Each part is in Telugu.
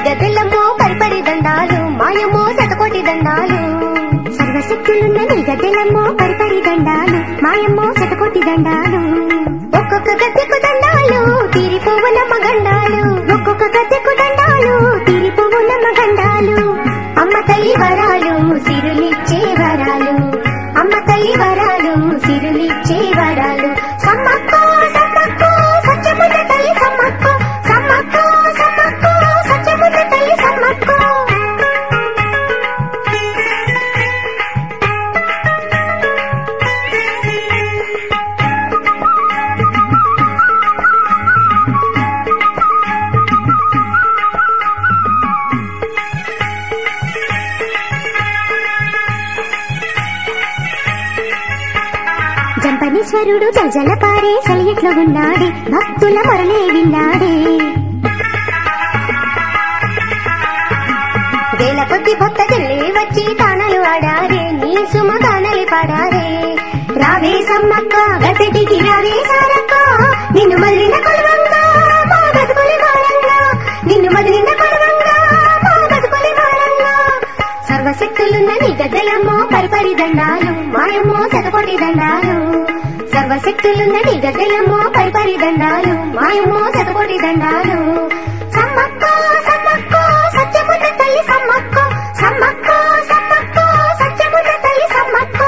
గద్దెలమ్మో పరిపరి దండాలు మాయమ్మో శతకోటి దండాలు. సర్వశక్తులున్న నీ గద్దెలమ్మో పరిపరి దండాలు మాయమ్మో శతకోటి దండాలు. ఒక్కొక్క గద్దెకు దండాలు తీరిపోవునమ్మ గండాలు. ఒక్కొక్క గద్దెకు దండాలు తీరిపోవునమ్మ గండాలు. అమ్మ తల్లి వరాలు సిరులిచ్చే వరాలు. అమ్మ తల్లి వరాలు సిరులిచ్చే వరాలు. సమ్మక్కో సమ్మక్కో సత్యమున్న తల్లి సమ్మక్కో. సమ్మక్కో సమ్మక్కో సత్యమున్న తల్లి సమ్మక్కో. జంపనీశ్వరుడు జలజల పారే సెలయట్లో ఉన్నాడే భక్తుల మొరలే విన్నాడే. వేల కొద్ది భక్తజనులే వచ్చి తానలు ఆడారే నీ సుమ గానలి పాడారే. రావే సమ్మక్క గద్దెటికి రావే సారక్క నిన్ను మదిలిన కొలవంగా మా బతుకులి వారంగా. నిన్ను మదిలిన కొలవంగా మా బతుకులి వారంగా. సర్వశక్తులున్న నీ గద్దెలమ్మో పరిపరి దండాలు మాయమ్మో శతకోటి దండాలు. సర్వశక్తులున్న నీ గద్దెలమ్మో పరిపరి దండాలు మాయమ్మో శతకోటి దండాలు. సమ్మక్కో సమ్మక్కో సత్యమున్న తల్లి సమ్మక్కో. సమ్మక్కో సమ్మక్కో సత్యమున్న తల్లి సమ్మక్కో.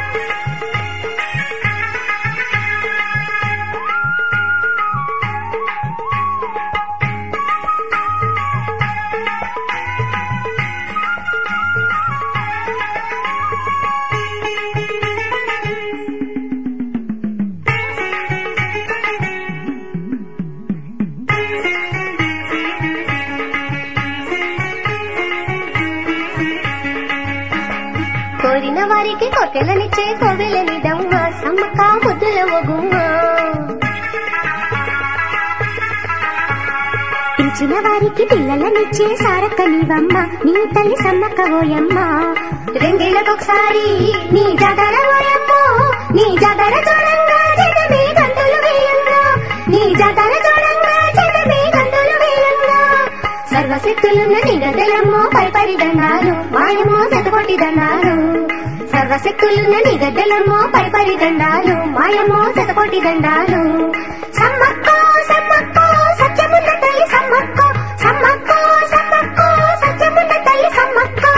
కోరిన వారికి కోర్కెలనిచ్చే కోవెలనిదమ్మ సమ్మక్క ముద్దుల ఒగుమ్మ. పిలిచిన వారికి పిల్లలనిచ్చే సారక్క నీవమ్మ నీ తల్లి సమ్మక్క ఓయమ్మ. రెండేళ్లకొకసారి నీ జాతర ఓయమ్మో. నీ జాతర చూడంగా జనమే గంతులు వేయంగా. నీ జాతర చూడంగా జనమే గంతులు వేయంగా. సర్వశక్తులున్న నీ గద్దెలమ్మో పరిపరి దండాలు మాయమ్మో శతకోటి దండాలు. సర్వశక్తులున్న నీ గద్దెలమ్మో పరిపరి దండాలు మాయమ్మో శతకోటి దండాలు. సమ్మక్కో సమ్మక్కో సత్యమున్న తల్లి సమ్మక్కో. సమ్మక్కో సమ్మక్కో సత్యమున్న తల్లి సమ్మక్కో.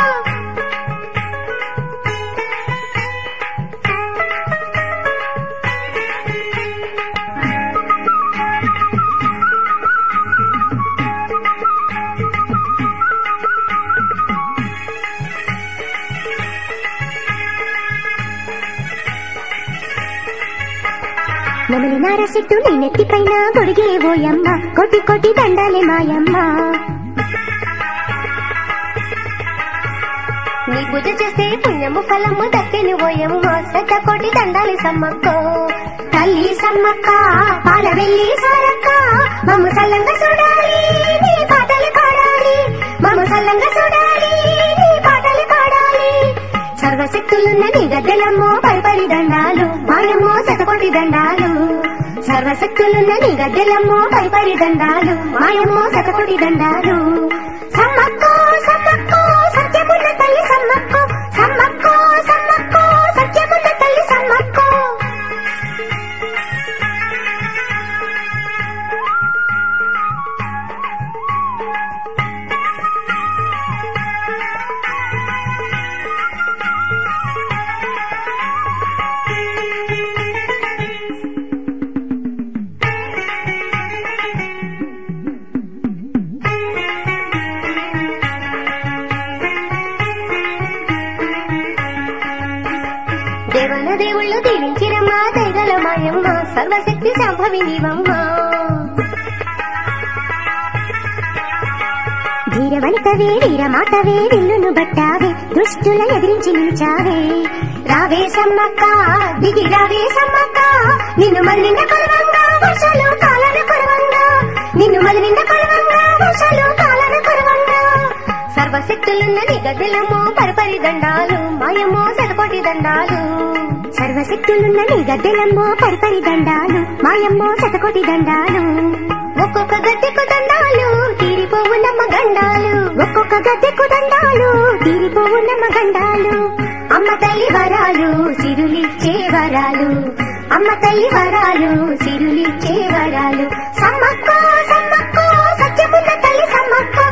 నమలి నార చెట్టు నీ నెత్తి పైన గొడిగే ఓయమ్మ కోటి కోటి దండాలే మాయమ్మ. నీ పూజ చేస్తే పుణ్యము ఫలము దక్కిని ఓయమ్మ శతకోటి దండాలి సమ్మక్కో. తల్లి సమ్మక్క పాల వెళ్ళి సారక్క మమ్ము సల్లంగా చూడాలి నీ పాటలు పాడాలి. మమ్ము సల్లంగా చూడాలి నీ పాటలు పాడాలి. సర్వశక్తులున్న నీ గద్దెలమ్మో పరిపరి దండాలు మాయమ్మో శతకోటి దండాలు. సర్వశక్తులున్న నీ గద్దెలమ్మో పరిపరి దండాలు మాయమ్మో శతకోటి దండాలు. సమ్మక్కో సమ్మక్కో సత్యమున్న తల్లి సమ్మక్కో. సమ్మక్కో సమ్మక్కో సత్యమున్న తల్లి సమ్మక్కో. దేవన దేవుళ్ళు దీవించిరమ్మా దైగల మాయమ్మ సర్వశక్తి సంభవి నీవమ్మ. ధీరవనితవే వీరమాతవే విల్లును బట్టావే దుష్టుల ఎదిరించి నిలిచావే. రావే సమ్మక్క దిగి రావే సమ్మక్క. నిన్ను మదిలిన కొలవంగా వర్షాలు కాలన కొలవంగా. నిన్ను మదిలిన కొలవంగా వర్షాలు కాలన కొలవంగా. సర్వశక్తులున్న నీ గద్దెలమ్మో పరిపరి దండాలు మాయమ్మో శతకోటి దండాలు. సర్వశక్తులున్న నీ గద్దెలమ్మో పరిపరి దండాలు మాయమ్మో శతకోటి దండాలు. ఒక్కొక్క గద్దెకు దండాలు తీరిపోవు నమ్మ గండాలు. ఒక్కొక్క గద్దెకు దండాలు తీరిపోవు నమ్మ గండాలు. అమ్మ తల్లి వరాలు సిరులిచ్చే వరాలు. అమ్మ తల్లి వరాలు సిరులిచ్చే వరాలు. సమ్మక్క సమ్మక్క సత్యమున్న తల్లి సమ్మక్క.